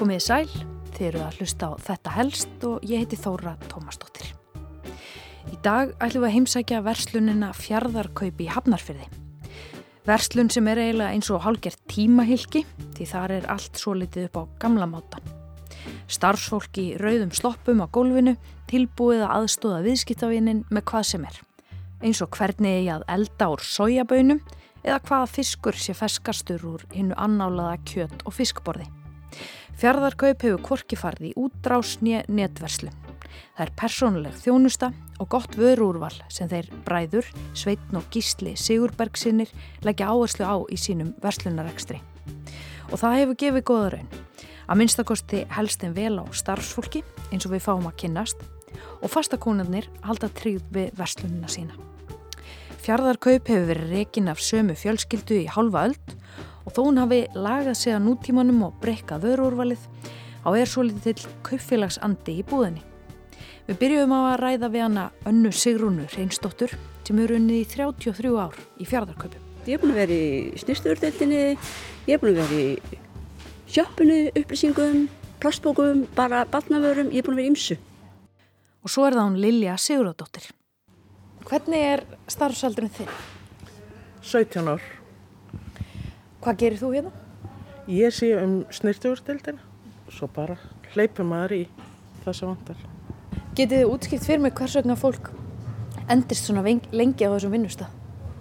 Komiði sæl, þið eruð að hlusta á Þetta helst og ég heiti Þóra Tómasdóttir. Í dag ætlum við að heimsækja verslunina Fjarðarkaup í Hafnarfirði. Verslun sem er eiginlega eins og hálfgert tímahylki því þar er allt svolítið upp á gamla máta. Starfsfólk í rauðum sloppum á gólfinu tilbúið að aðstoða viðskiptavinin með hvað sem er. Eins og hvernig eigi að elda úr sojabaunum eða hvaða fiskur sé ferskastur úr hinnu annálaða kjöt- og fiskborði. Fjarðarkaup hefur hvorki farið í útrás né netverslun. Það er persónuleg þjónusta og gott vöruúrval sem þeir bræður, Sveinn og Gísli Sigurbergssynir leggja áherslu á í sínum verslunarekstri. Og það hefur gefið góða raun. Að minnstakosti helst þeim vel á starfsfólki eins og við fáum að kynnast og fastakúnarnir halda tryggð við verslunina sína. Fjarðarkaup hefur verið rekin af sömu fjölskyldu í hálfa öld og þó hún hafi lagað sig að nútímanum og breikkað vöruúrvalið á er svolítill kaupfélagsandi í búðinni. Við byrjuðum á að ræða við hana Önnu Sigrúnu Hreinsdóttur sem hefur unnið í 33 ár í Fjarðarkaupum. Ég er búin að vera í snyrtivörudeildinni, ég er búin að vera í sjoppunni, upplýsingum, plastbókum, bara barnavörum, ég er búin að vera í ýmsu. Og svo er það hún Lilja Sigurðardóttir. Hvernig er starfsaldurinn þinn? 17 ár. Hvað gerir þú hérna? Ég sé snyrtivörudeildina, svo bara hleypum maður í það sem vantar. Getið þið útskýrt fyrir mig hvers vegna fólk endist svona lengi á þessum vinnustað?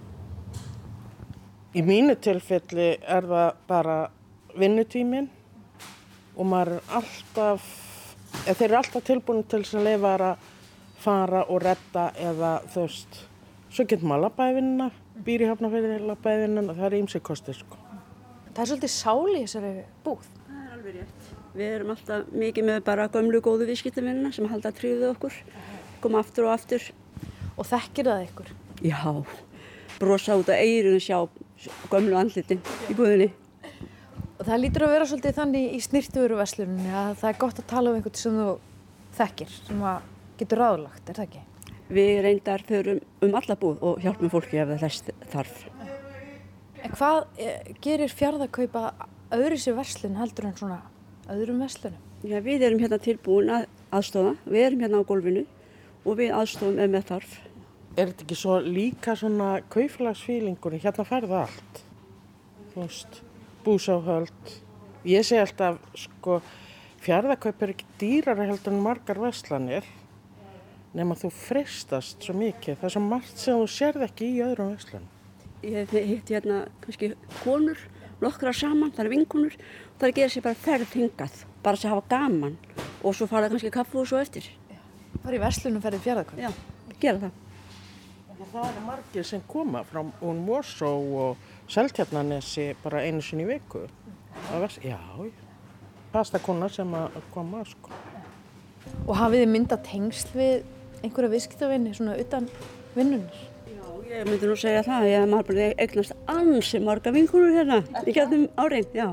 Í mínu tilfelli er það bara vinnutíminn og maður er alltaf, þeir eru alltaf tilbúin til þess að leyfa að fara og redda eða þú veist, svo getur maður labbaði vinnuna, býr í Hafnarfirði, labbaði vinnuna, það er ýmsir kostir sko. Það er svolítið sál í þessari búð. Það er alveg rétt. Við erum alltaf mikið með bara gömlu góðu viðskiptavinina sem halda að tryggðu okkur, koma aftur og aftur. Og þekkir það ykkur? Já, brosa út af eyrun og sjá gömlu andlitin í búðinni. Og það lítur að vera svolítið þannig í snyrtivöruversluninni að það er gott að tala um einhvern sem þú þekkir, sem að getur ráðlagt, er það ekki? Við reyndar förum alla búð og hjálpum fólki ef það þess þarf. En hvað gerir Fjarðarkaup að öðru sér verslun heldur en svona öðrum verslunum? Já, við erum hérna tilbúin að aðstofa, við erum hérna á gólfinu og við aðstofum ef með þarf. Er þetta ekki svo líka svona kaupfélagsfílingur, hérna færðu allt, þú veist, búsáhöld. Ég segi alltaf, sko, Fjarðarkaup er ekki dýrara heldur en margar verslanir, nema þú freistast svo mikið, það er svo margt sem þú sérð ekki í öðrum verslunum. Ég hef hitt hérna kannski konur, nokkra saman, það eru vinkonur, það er að gera sér bara ferð hingað, bara að hafa gaman og svo fara kannski kaffi og svo eftir. Fara í verslunum ferðið Fjarðarkaup? Já, gera það. Það eru margir sem koma frá Mosó og Seltjarnarnesi bara einu sinni í viku. Já, pastakonar sem að koma, sko. Og hafið þið myndað tengsl við einhverja viðskiptavinni svona utan vinnunnar? Ég myndi nú segja það, ég hef maður bara eignast ansi marga vinkonur hérna í gegnum árin, já.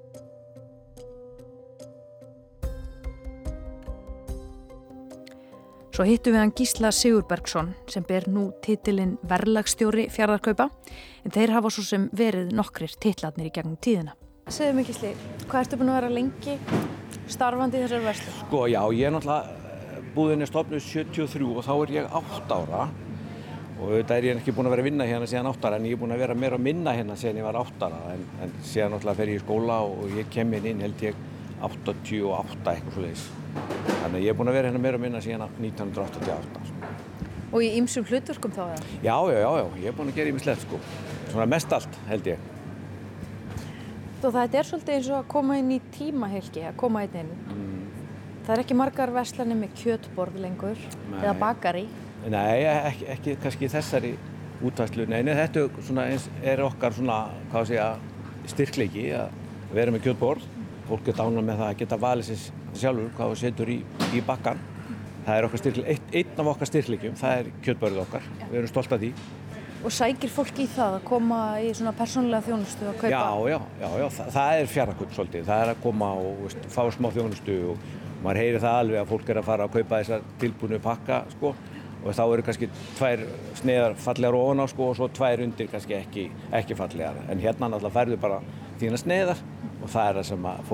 Svo hittum við hann Gísla Sigurbergsson sem ber nú titilinn verðlagsstjóri Fjarðarkaupa en þeir hafa svo sem verið nokkrir titlarnir í gegnum tíðina. Segðu mig Gísli, hvað ertu búin að vera lengi starfandi í þessari verslun? Sko já, ég er náttúrulega búðin stofnuð 73 og þá er ég 8 ára. Og auðvitað er ég ekki búin að vera að vinna hérna síðan 8 ára en ég er búin að vera meira að minna hérna síðan ég var 8 ára en síðan náttúrulega fer ég í skóla og ég kem inn held ég 88 eitthvað svoleiðis. Þannig að ég er búin að vera hérna meira að minna síðan 1988. Og í ýmsum hlutverkum þá eða? Já, ég er búin að gera ýmislegt sko. Svona mest allt held ég. Og það er svolítið eins og að koma inn í tímahylki, að koma inn. Það er ekki margar verslanir með kjötborð lengur eða bakari. Nei, ekki kannski þessari útfærslu. Nei, þetta er okkar svona, hvað segja, styrkleiki að vera með kjötborð. Fólk geta ánægð með það að geta valið sér sjálfur hvað þú setur í bakkan. Það er okkar styrkleiki, einn af okkar styrkleikjum, það er kjötborðið okkar. Við erum stolt af því. Og sækir fólk í það að koma í svona persónulega þjónustu að kaupa? Já, það er Fjarðarkaup svolítið. Það er að koma og fá smá þjónustu og maður heyrir það alveg að fólk er að fara að kaupa þessar tilbúnu pakka, sko. Og þá eru kannski 2 sneiðar fallegar ofan á sko og svo 2 undir kannski ekki fallegar. En hérna náttúrulega færðu bara þína sneiðar og það er það sem að fólk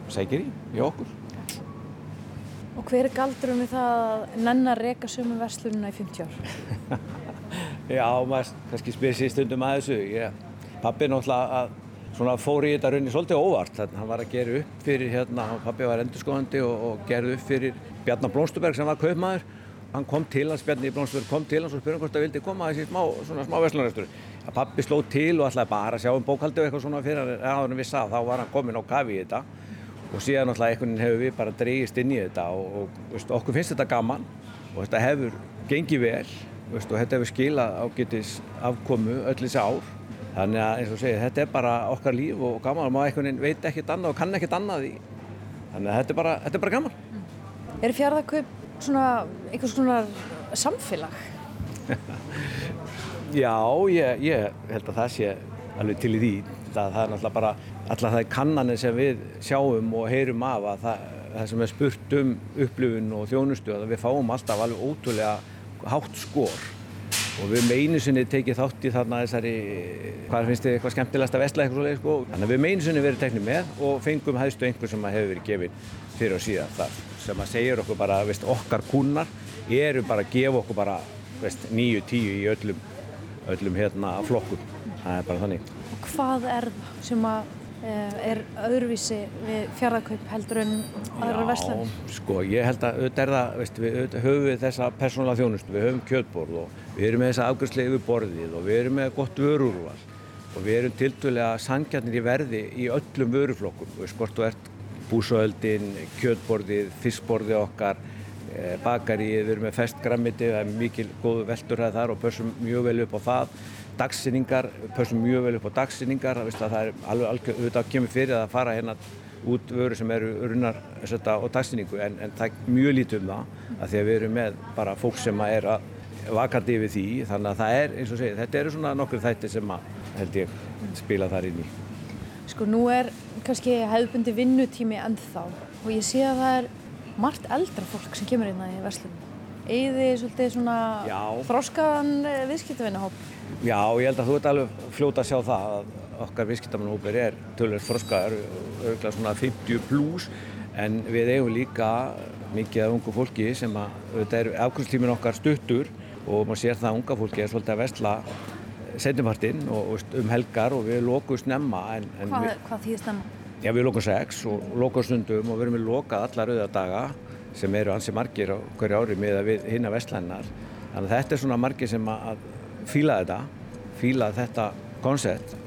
sækir í okkur. Og hver galdurinn við það að nenna að reka sömu verslunina í 50 ár? Já, maður kannski spyr sér stundum að þessu. Pabbi náttúrulega fór í þetta rauninni svolítið óvart. Hann var að gera upp fyrir pabbi var endurskoðandi og gerði upp fyrir Bjarna Blómsturberg sem var kaupmaður. Hann kom til hans, Bjarni Blómsturberg kom til hans og spurði hvort það vildi koma að þessi smá verslunarrekstur. Pabbi sló til og ætlaði bara að sjá bókhaldi og eitthvað svona fyrir hann vissi að þá var hann kominn á kafi í þetta. Og síðan náttúrulega einhvern veginn hefur við bara dregist inn í þetta og okkur finnst þetta gaman og þetta hefur gengið vel og þetta hefur skilað ágætis afkomu öll þessi ár. Þannig að eins og segir, þetta er bara okkar líf og gaman og maður einhvern veginn veit ekkert annað og kann ekkert annað í. Þannig að þetta er bara gaman. Er Fjarðarkaup einhvers konar samfélag? Já, ég held að það sé alveg til í því. Það er náttúrulega bara allar það kannanir sem við sjáum og heyrum af að það sem er spurt upplifun og þjónustu að við fáum alltaf alveg ótrúlega hátt skor og við einu sinni tekið þátt í þarna þessari, hvað finnst þið eitthvað skemmtilegasta versla eitthvað svoleiðis sko. Þannig að við einu sinni verið teknir með og fengum hæstu einhver sem hefur verið gefin fyrir og síðan þar sem að segir okkur bara, okkar kúnnar eru bara að gefa okkur bara 9-10 í öllum flokkum. Það er bara þannig. Og hvað er það sem er öðruvísi við Fjarðarkaup heldur en aðrar verslanir? Já, sko, ég held að við höfum við þessa persónulega þjónustu, við höfum kjötborð og við erum með þessa afgreiðslu yfir borðið og við erum með gott vörúrval og við erum tiltölulega sanngjarnir í verði í öllum vöruflokkum. Hvort þú ert búsöldin, kjötborðið, fiskborðið okkar, bakaríið, við erum með ferskt grænmeti, það er mikil góð velturhæð þar og pössum mjög vel upp á það. Dagssýningar, pössum mjög vel upp á dagssýningar, það er alveg auðvitað kemur fyrir að fara hérna út vöru sem eru runnar og dagssýningu en það er mjög lítið það að því að við erum með bara fólk sem er vakandi yfir því þannig að það er eins og segið, þetta eru svona nokkur þættir sem held ég spila þar inn í. Sko nú er kannski hefðbundi vinnutími ennþá og ég sé að það er margt eldra fólk sem kemur inn í verslunum. Eigið þið svolítið svona þroskaðan viðskiptavinahóp? Já, ég held að þú ert alveg fljóta að sjá það að okkar viðskiptavinahópur er töluvert þroskaður, örugglega svona 50+ en við eigum líka mikið af ungu fólki sem auðvitað er afgreiðslutíminn okkar stuttur og maður sér það að unga fólki er svolítið að versla seinnipartinn og helgar og við lokum snemma. Hvað þýðir snemma? Já, við lokum 6 og lokum stundum og við erum lokað alla rauðadaga sem eru ansi margir á hverju ári miðað við hinna verslanirnar. Þannig að þetta er svona margir sem að fíla þetta konsept.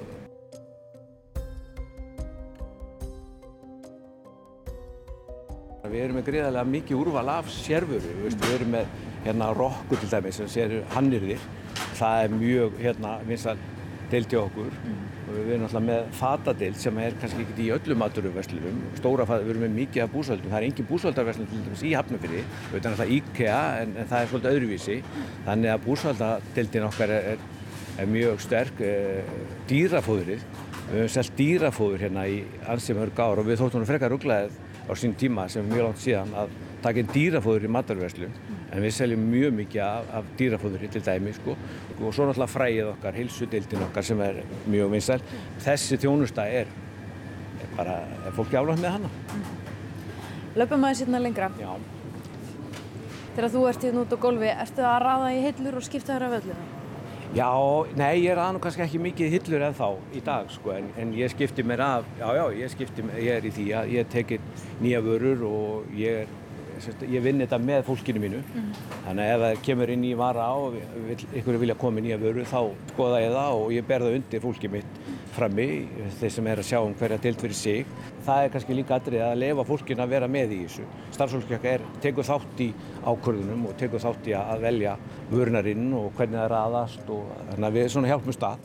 Við erum með gríðarlega mikið úrval af sérvöru. Við erum með hérna Rokku til dæmis sem sér hannyrðir. Það er mjög vinsæl deild hjá okkur. Og við erum alltaf með fatadeild sem er kannski ekki í öllum matvöruverslunum. Við erum með mikið af búsöldum. Það er engin búsöldarverslun til dæmis í Hafnarfirði. Við erum alltaf IKEA en það er svolítið öðruvísi. Þannig að búsöldadeildin okkar er mjög sterk. Dýrafóðrið. Við höfum selt dýrafóður hérna í ansi mörg ár og við þóttum frekar ruglaðið á sín tíma sem mjög langt síðan að taka inn dýrafóður í matvöruverslun. En við seljum mjög mikið af dýrafóðri til dæmi sko. Og svo náttúrulega fræið okkar, heilsudeildin okkar sem er mjög vinsæl. Þessi þjónusta er fólk áfram með hana. Löpum aðeins hérna lengra. Já. Þegar þú ert hérna út á gólfi, ertu að raða í hillur og skipta þér af öllum? Já, nei, ég raða nú kannski ekki mikið hillur ennþá í dag sko, en ég skipti mér af, ég er í því að ég tekið nýja vörur og ég vinn þetta með fólkinu mínu. Þannig að ef það kemur inn í vara og ykkur vilja koma í nýja vöru þá skoða ég það og ég ber það undir fólkið mitt frammi, þeir sem er að sjá hverja deild fyrir sig. Það er kannski líka atriði að leyfa fólkinu að vera með í þessu. Starfsfólkið okkar tekur þátt í ákvörðunum og tekur þátt í að velja vörunar inn og hvernig það raðast og þannig að við svona hjálpum stað.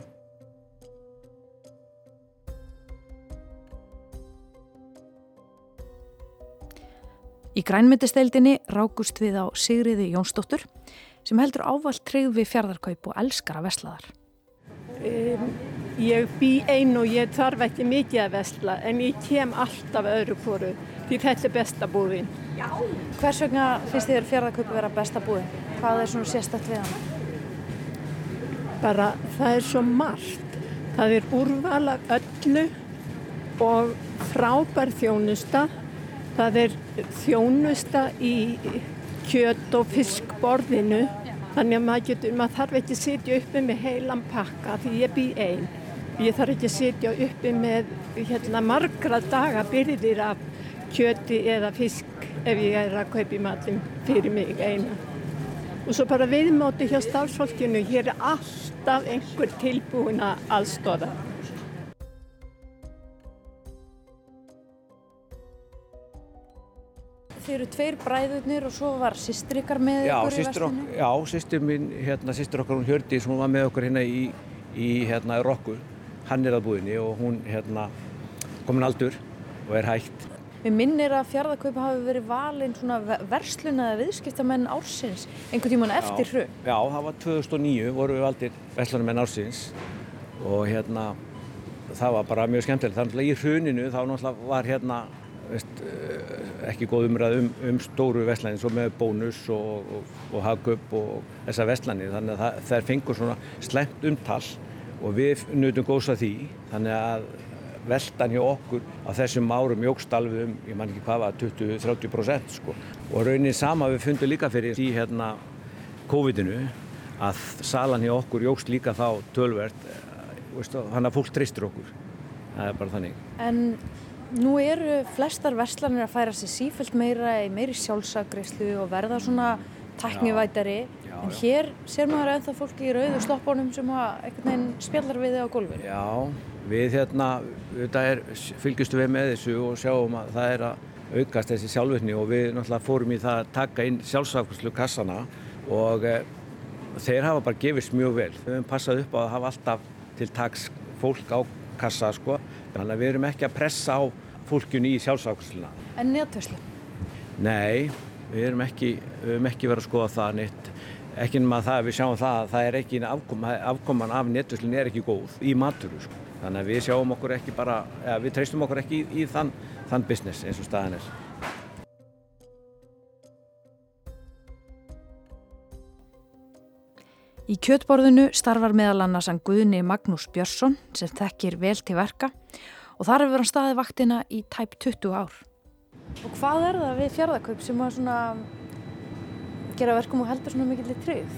Í grænmetisdeildinni rákust við á Sigríði Jónsdóttur sem heldur ávallt tryggð við Fjarðarkaup og elskar að versla þar. Ég bý ein og ég þarf ekki mikið að versla en ég kem alltaf öðru hvoru því þetta er besta búðin. Já. Hvers vegna finnst þér Fjarðarkaup vera besta búðin? Hvað er svona sérstakt við hana? Bara það er svo margt. Það er úrval af öllu og frábær þjónusta. Það þjónusta í kjöt- og fiskborðinu. Þannig að maður þarf ekki að sitja uppi með heilan pakka því ég bý ein. Ég þarf ekki að sitja uppi með margra daga birgðir af kjöti eða fisk ef ég að kaupa í matinn fyrir mig eina. Og svo bara viðmóti hjá starfsfólkinu, hér alltaf einhver tilbúin að aðstoða. Þið eru 2 bræðurnir og svo var systir ykkar með ykkur í verslunni? Já, systir mín, systir okkar, hún Hjördís, hún var með okkur hérna í Rokku, hannyrðabúðinni og hún komin aldur og hætt. Mér minnir að Fjarðarkaup hafi verið valin svona verslun eða viðskiptamenn ársins einhvern tímann eftir hrun. Já, það var 2009 voru við valdir verslunarmenn ársins og það var bara mjög skemmtilegt. Þannig að í hruninu þá náttúrulega var ekki góð umræð stóru verslanir svo með Bónus og Hagkaup og þessar verslanir. Þannig að þær fengur svona slæmt umtal og við nutum góðs af því. Þannig að veltan hjá okkur á þessum árum jókst alveg ég man ekki hvað var, 20-30% sko. Og raunin sama við fundum líka fyrir í COVID-inu að salan hjá okkur jókst líka þá töluvert, þannig að fólk treystir okkur. Það bara þannig. En nú eru flestar verslanir að færa sig sífellt meiri sjálfsafgreiðslu og verða svona tæknivætari. En hér sér maður ennþá fólki í rauðu sloppunum sem einhvern veginn spjallar við á gólfinu. Já, við fylgjumst við með þessu og sjáum að það að aukast þessi sjálfvirkni og við náttúrulega fórum í það að taka inn sjálfsafgreiðslu kassana og þeir hafa bara gefist mjög vel. Við höfum passað upp á að hafa alltaf til taks fólk á kassa sko. Þannig að við erum ekki að pressa á fólkinu í sjálfsafgreiðsluna. En netverslun? Nei, við höfum ekki verið að skoða það neitt. Ekki nema það, við sjáum það að það ekki afkoman af netverslun ekki góð í matvöru sko. Þannig að við sjáum okkur ekki við treystum okkur ekki í þann business eins og staðan er. Í kjötborðinu starfar meðal annars hann Guðni Magnús Björnsson sem þekkir vel til verka og þar hefur hann staðið vaktina í tæp 20 ár. Og hvað það við Fjarðarkaup sem að svona gera verkum og heldur svona mikilli tryggð?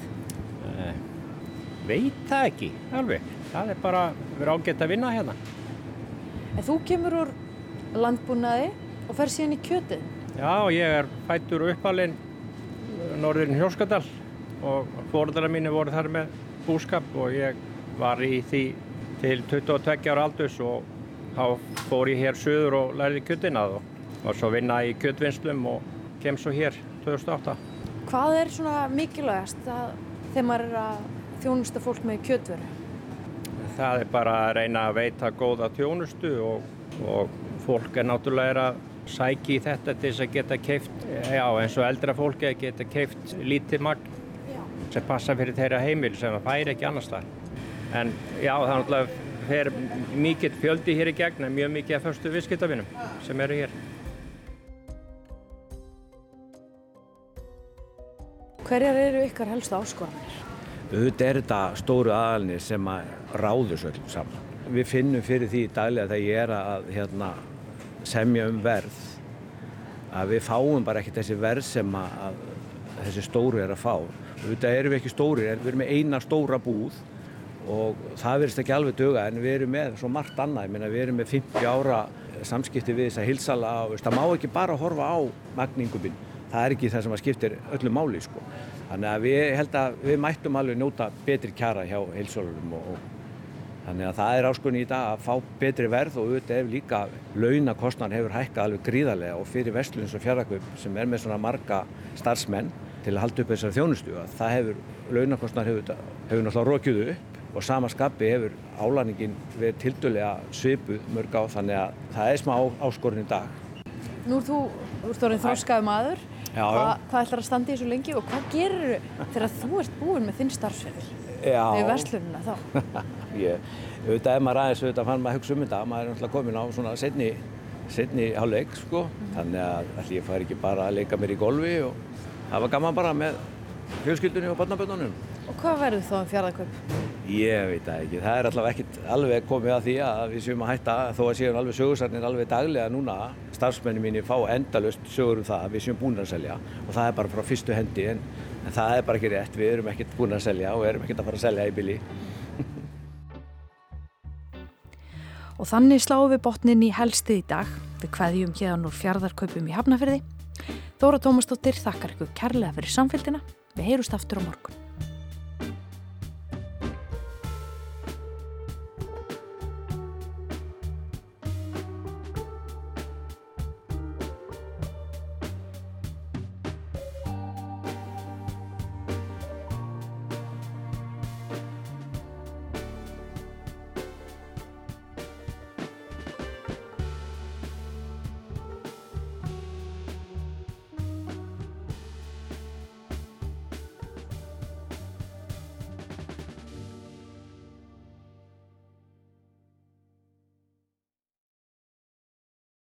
Veit það ekki, alveg. Það bara verið ágætt að vinna hérna. En þú kemur úr landbúnaði og fer síðan í kjötið? Já, ég fæddur og uppalinn norðurinn Hjórskadal og foreldrar mínir voru þar með búskap og ég var í því til 22 ára aldurs og þá fór ég hér suður og lærði kjötinnað og var svo að vinna í kjötvinnslum og kem svo hér 2008. Hvað svona mikilvægast þegar maður að þjónusta fólk með kjötvöru? Það bara að reyna að veita góða þjónustu og fólk náttúrulega að sækja í þetta til þess að geta keypt, eins og eldra fólki að geta keypt lítið magn sem passa fyrir þeirra heimil sem það fær ekki annars þar. En það náttúrulega fer mikill fjöldi hér í gegn, mjög mikið af föstu viðskiptavinum sem eru hér. Hverjar eru ykkar helstu áskoranir? Auðvitað þetta stóru aðalnir sem að ráðu svo öllum saman. Við finnum fyrir því daglega þegar ég að semja verð að við fáum bara ekki þessi verð sem að þessi stóru að fá. Auðvitað erum við ekki stóri, við erum með eina stóra búð og það virðist ekki alveg duga en við erum með svo margt annað. Við erum með 50 ára samskipti við þessa heildsala og það má ekki bara horfa á magningubinn. Það ekki það sem að skiptir öllu máli sko. Þannig að ég held að við mættum alveg njóta betri kjara hjá heildsölunum og þannig að það áskorun í dag að fá betri verð og auðvitað líka launakostnaður hefur hækkað alveg gríðarlega og fyrir verslun eins og Fjarðarkaup sem með svona marga starfsmenn til að halda upp þessari þjónustu að það launakostnaður hefur náttúrulega rokið upp og sama skapi hefur álagningin verið tiltölulega svipuð mörg á þannig að það smá áskorun í dag. Nú þú ert orðinn þroskaður maður. Hvað ætlar að standa í þessu lengi og hvað gerir þegar þú ert búinn með þinn starfsferil? Við verslunina þá? Auðvitað maður aðeins fann maður að hugsa þetta, maður náttúrulega komin á svona seinni hálfleik sko, þannig að ég fær ekki bara að leika mér í golfi og hafa gaman bara með fjölskyldunni og barnabörnunum. Og hvað verður þá Fjarðarkaup? Ég veit það ekki. Það allavega ekkert alveg komið að því að við séum að hætta þó að séum alveg sögursarnir alveg daglega núna. Starfsmenni mínir fá endalaust sögur það að við séum búin að selja og það bara frá fyrstu hendi en það bara ekki rétt. Við erum ekkert búin að selja og erum ekkert að fara að selja í bili. Og þannig sláum við botnin í helstið í dag. Við kveðjum héðan úr Fjarðarkaupum í Hafnarfirði. Þóra Tómasdóttir þakkar ykkur kærlega fyrir samfylgdina. Við heyrumst aftur á morgun.